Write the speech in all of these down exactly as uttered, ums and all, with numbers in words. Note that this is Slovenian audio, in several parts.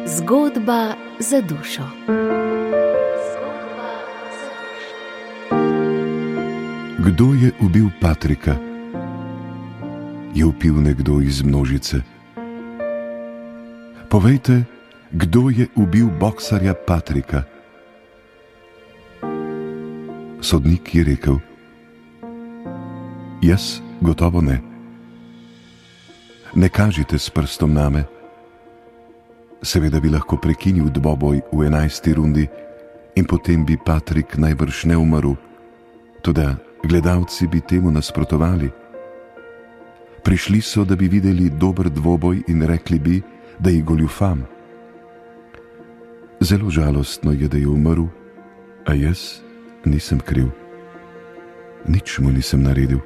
Zgodba za dušo. Kdo je ubil Patrika? Je vpil nekdo iz množice. Povejte, kdo je ubil boksarja Patrika? Sodnik je rekel: jaz gotovo ne. Ne kažite s prstom name. Seveda bi lahko prekinil dvoboj v enajsti rundi in potem bi Patrik najbrž ne umrl, toda gledalci bi temu nasprotovali. Prišli so, da bi videli dober dvoboj in rekli bi, da je goljufam. Zelo žalostno je, da je umrl, a jaz nisem kriv. Nič mu nisem naredil.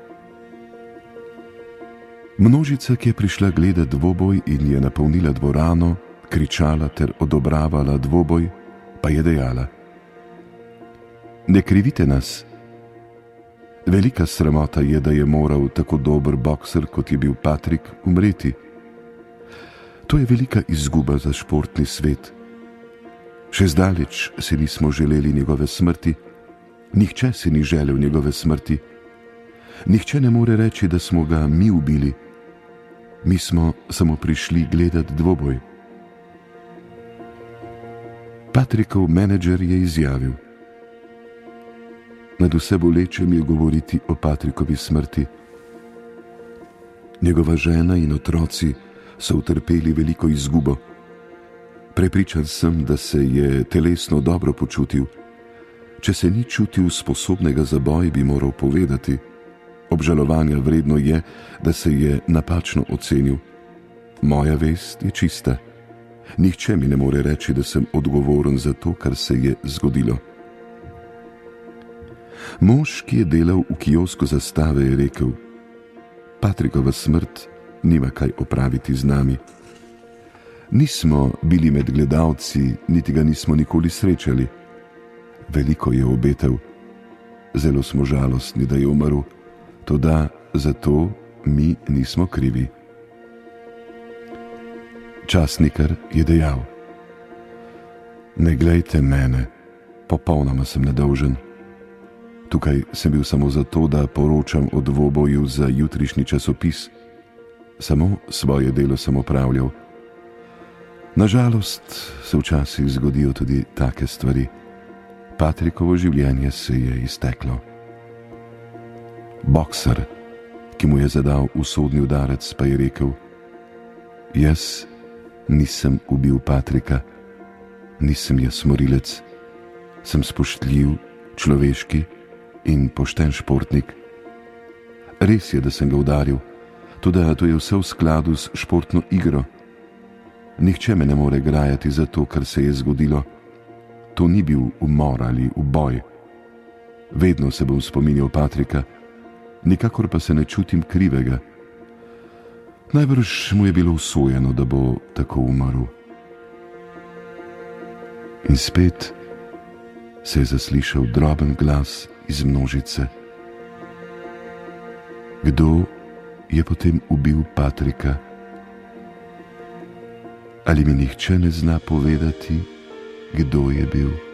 Množica, ki je prišla gledat dvoboj in je napolnila dvorano, kričala ter odobravala dvoboj, pa je dejala: ne krivite nas. Velika sramota je, da je moral tako dober bokser, kot je bil Patrik, umreti. To je velika izguba za športni svet. Še zdaleč si nismo želeli njegove smrti, nihče si ni želel njegove smrti. Nihče ne more reči, da smo ga mi ubili. Mi smo samo prišli gledat dvoboj. Patrikov menedžer je izjavil: nad vse bolečem je govoriti o Patrikovi smrti. Njegova žena in otroci so utrpeli veliko izgubo. Prepričan sem, da se je telesno dobro počutil. Če se ni čutil sposobnega za boj, bi moral povedati. Obžalovanja vredno je, da se je napačno ocenil. Moja vest je čista. Nihče mi ne more reči, da sem odgovoren za to, kar se je zgodilo. Mož, ki je delal v kiosku zastave, je rekel: Patrikova smrt nima kaj opraviti z nami. Nismo bili med gledalci, niti ga nismo nikoli srečali. Veliko je obetal. Zelo smo žalostni, da je umrl, toda zato mi nismo krivi. Časnikar je dejal: ne glejte mene, popolnoma sem nedolžen. Tukaj sem bil samo zato, da poročam o dvoboju za jutrišnji časopis. Samo svoje delo sem opravljal. Nažalost se včasih zgodijo tudi take stvari. Patrikovo življenje se je izteklo. Boksar, ki mu je zadal usodni udarec, pa je rekel: jaz nisem ubil Patrika, nisem jaz morilec, sem spoštljiv, človeški in pošten športnik. Res je, da sem ga udaril, toda to je vse v skladu s športno igro. Nihče me ne more grajati za to, kar se je zgodilo. To ni bil umor ali uboj. Vedno se bom spominjal Patrika, nikakor pa se ne čutim krivega. Najbrž mu je bilo usojeno, da bo tako umrl. In spet se je zaslišal droben glas iz množice: kdo je potem ubil Patrika? Ali mi nihče ne zna povedati, kdo je bil?